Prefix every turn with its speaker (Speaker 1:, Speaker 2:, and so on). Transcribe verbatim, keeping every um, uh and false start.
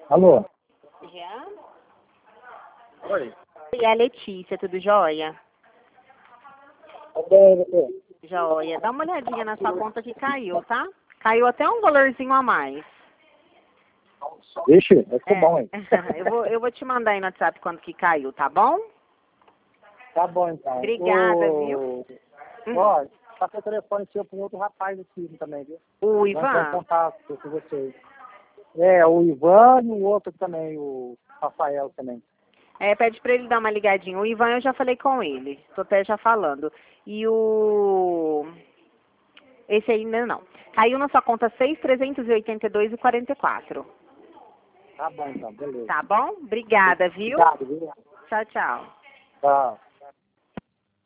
Speaker 1: Alô?
Speaker 2: Jean?
Speaker 1: Oi.
Speaker 2: E a Letícia, tudo jóia?
Speaker 1: Tudo bem, você?
Speaker 2: Jóia. Dá uma olhadinha na sua conta que caiu, tá? Caiu até um valorzinho a mais.
Speaker 1: Vixe, vai ser
Speaker 2: É.
Speaker 1: bom, hein?
Speaker 2: eu, vou, eu vou te mandar aí no WhatsApp quanto que caiu, tá bom?
Speaker 1: Tá bom, então.
Speaker 2: Obrigada,
Speaker 1: o...
Speaker 2: viu? Hum.
Speaker 1: Ó, passei o telefone seu para um outro rapaz aqui também, viu?
Speaker 2: O
Speaker 1: Vamos entrar em
Speaker 2: Ivan?
Speaker 1: contato com vocês. É, o Ivan e o outro também, o Rafael também.
Speaker 2: É, pede pra ele dar uma ligadinha. O Ivan eu já falei com ele. Tô até já falando. E o... Esse ainda não. Caiu na sua conta seis mil trezentos e oitenta e dois e quarenta e quatro.
Speaker 1: Tá bom, então, beleza.
Speaker 2: Tá bom? Obrigada, viu?
Speaker 1: Obrigado, viu?
Speaker 2: Tchau, tchau.
Speaker 1: Tchau.